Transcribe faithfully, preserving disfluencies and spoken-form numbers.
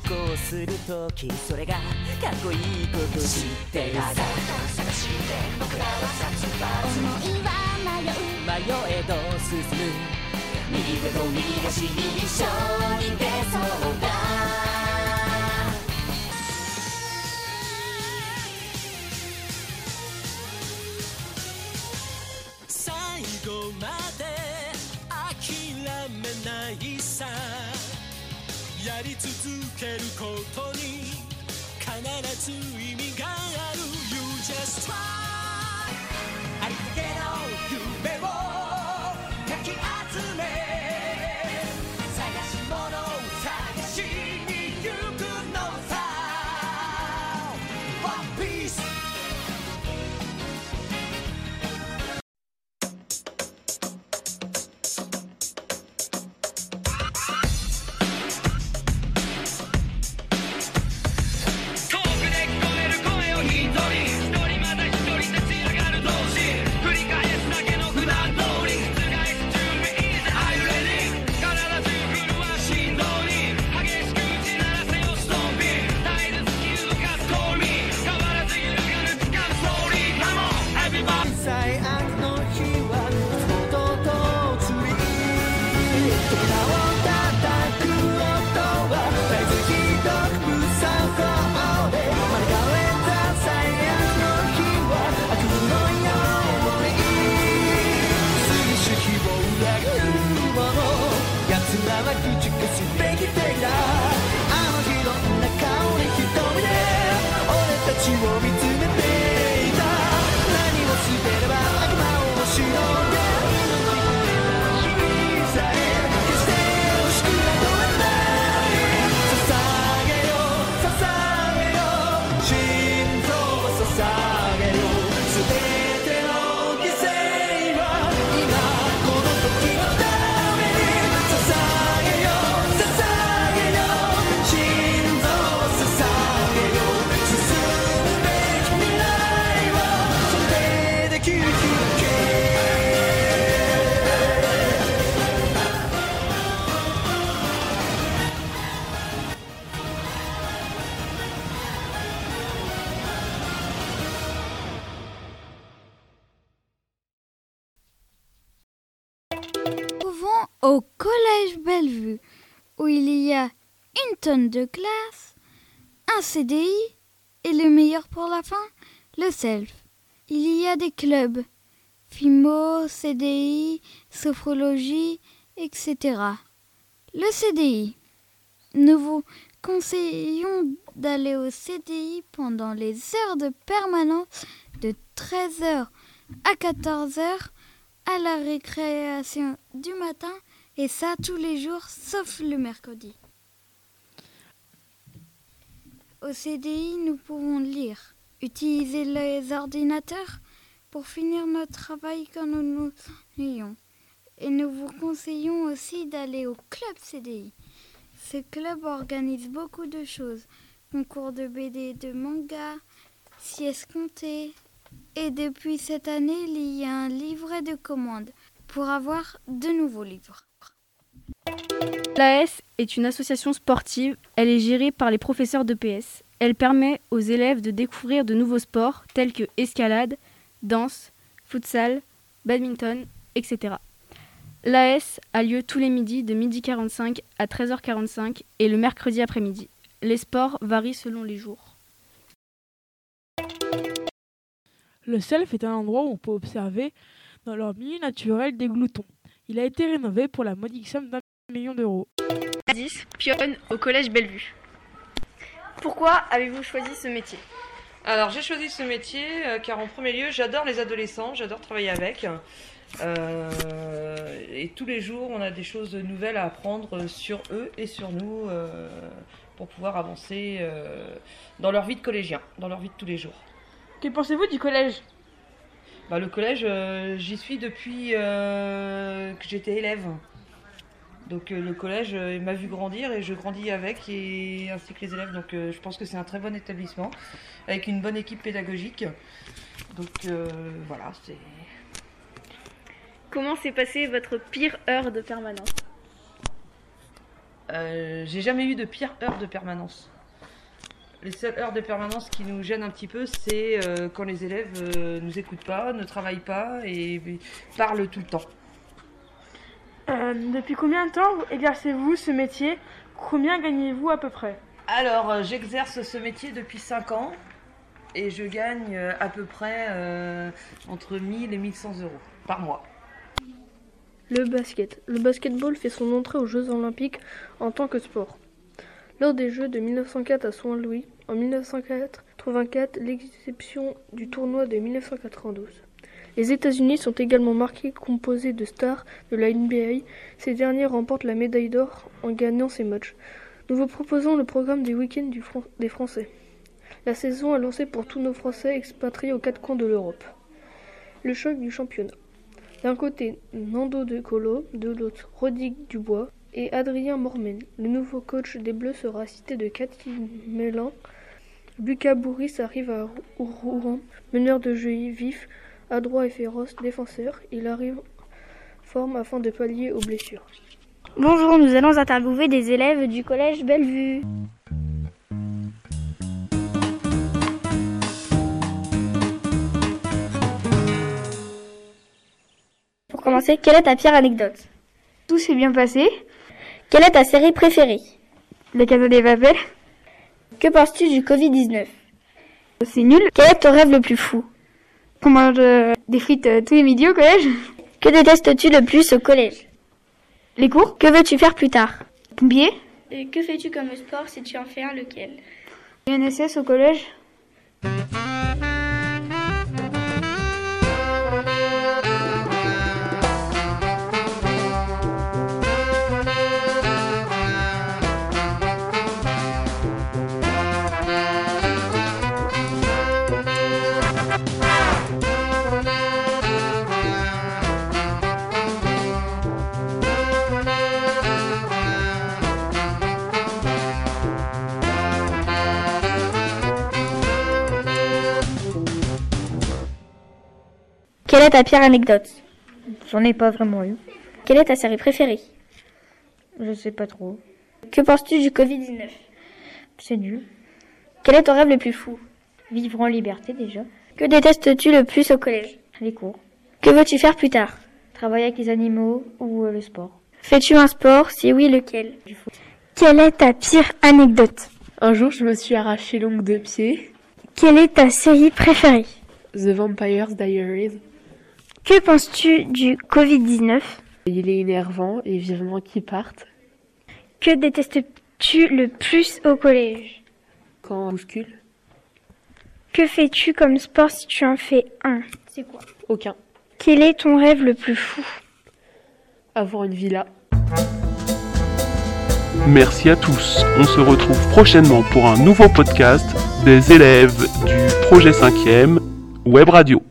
行するときそれがかっこいいこと知ってるさ探して僕らは殺伐思いは迷う迷えど進む右手と右足に一緒に出そうだ最後まで諦めないさやり続けることに必ず意味がある You just try ありったけの夢をかき集め探し物を探しに行くのさ One Piece Au collège Bellevue, où il y a une tonne de classe, un C D I et le meilleur pour la fin, le self. Il y a des clubs, Phimo, C D I, sophrologie, et cetera. Le C D I. Nous vous conseillons d'aller au C D I pendant les heures de permanence de treize heures à quatorze heures à la récréation du matin et ça tous les jours sauf le mercredi. Au C D I, nous pouvons lire, utiliser les ordinateurs pour finir notre travail quand nous nous ennuyons. Et nous vous conseillons aussi d'aller au club C D I. Ce club organise beaucoup de choses, concours de B D et de manga, sieste comptée. Et depuis cette année, il y a un livret de commande pour avoir de nouveaux livres. L'A S est une association sportive. Elle est gérée par les professeurs d'E P S. Elle permet aux élèves de découvrir de nouveaux sports tels que escalade, danse, futsal, badminton, et cetera. L'A S a lieu tous les midis de midi quarante-cinq à treize heures quarante-cinq et le mercredi après-midi. Les sports varient selon les jours. Le self est un endroit où on peut observer dans leur milieu naturel des gloutons. Il a été rénové pour la modique somme d'un million d'euros. dix pionne au collège Bellevue. Pourquoi avez-vous choisi ce métier ? Alors j'ai choisi ce métier euh, car en premier lieu j'adore les adolescents, j'adore travailler avec. Euh, et tous les jours on a des choses nouvelles à apprendre sur eux et sur nous euh, pour pouvoir avancer euh, dans leur vie de collégien, dans leur vie de tous les jours. Que pensez-vous du collège ? Bah, le collège, euh, j'y suis depuis euh, que j'étais élève. Donc euh, le collège euh, m'a vu grandir et je grandis avec, et, ainsi que les élèves. Donc euh, je pense que c'est un très bon établissement, avec une bonne équipe pédagogique. Donc euh, voilà, c'est... Comment s'est passée votre pire heure de permanence ? euh, j'ai jamais eu de pire heure de permanence. Les seules heures de permanence qui nous gênent un petit peu, c'est euh, quand les élèves euh, nous écoutent pas, ne travaillent pas et, et parlent tout le temps. Euh, depuis combien de temps exercez-vous ce métier? Combien gagnez-vous à peu près? Alors, euh, j'exerce ce métier depuis cinq ans et je gagne euh, à peu près euh, entre mille et mille cent euros par mois. Le basket. Le basketball fait son entrée aux Jeux Olympiques en tant que sport. Lors des Jeux de mille neuf cent quatre à Saint-Louis, en mille neuf cent quatre-vingt-quatre, l'exception du tournoi de mille neuf cent quatre-vingt-douze. Les États-Unis sont également marqués composés de stars de la N B A. Ces derniers remportent la médaille d'or en gagnant ces matchs. Nous vous proposons le programme des week-ends du Fran- des Français. La saison est lancée pour tous nos Français expatriés aux quatre coins de l'Europe. Le choc du championnat. D'un côté, Nando De Colo, de l'autre, Rodrigue Dubois et Adrien Mormen. Le nouveau coach des Bleus sera assisté de Cathy Mélan. Lucas Bourris arrive à Rouen, meneur de jeu vif, adroit et féroce, défenseur. Il arrive forme afin de pallier aux blessures. Bonjour, nous allons interviewer des élèves du collège Bellevue. Pour commencer, quelle est ta pire anecdote? Tout s'est bien passé. Quelle est ta série préférée? La Casa de Papel. Que penses-tu du covid dix-neuf? C'est nul. Quel est ton rêve le plus fou? Qu'on mange euh, des frites euh, tous les midis au collège. Que détestes-tu le plus au collège? Les cours. Que veux-tu faire plus tard? Pompier. Et que fais-tu comme sport si tu en fais un, lequel? U N S S au collège. Quelle est ta pire anecdote? J'en ai pas vraiment eu. Quelle est ta série préférée? Je sais pas trop. Que penses-tu du covid dix-neuf? C'est nul. Quel est ton rêve le plus fou? Vivre en liberté déjà. Que détestes-tu le plus au collège? Les cours. Que veux-tu faire plus tard? Travailler avec les animaux ou euh, le sport. Fais-tu un sport? Si oui, lequel? Du foot. Quelle est ta pire anecdote? Un jour, je me suis arraché l'ongle de pied. Quelle est ta série préférée? The Vampire's Diaries. Que penses-tu du covid dix-neuf? Il est énervant et vivement qu'il parte. Que détestes-tu le plus au collège? Quand on bouscule. Que fais-tu comme sport si tu en fais un? C'est quoi? Aucun. Quel est ton rêve le plus fou? Avoir une villa. Merci à tous. On se retrouve prochainement pour un nouveau podcast des élèves du projet cinquième Web Radio.